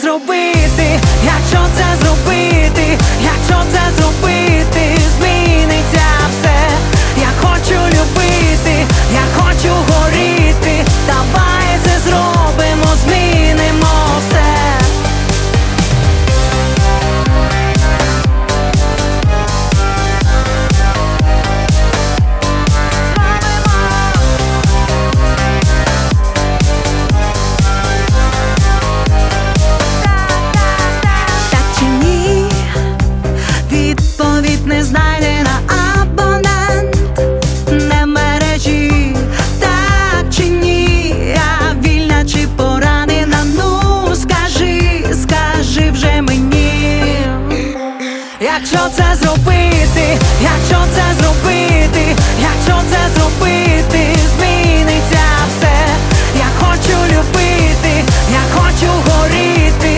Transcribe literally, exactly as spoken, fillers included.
зробити, якщо це зробити, якщо це зробити, зміниться все. Я хочу любити, я хочу горіти. Давай це зробимо, змінимо все. Відповідь не знайдена, абонент не в мережі. Так чи ні, я вільна чи поранена? Ну скажи, скажи вже мені. Якщо це зробити, якщо це зробити, якщо це зробити, зміниться все. Я хочу любити, я хочу горіти.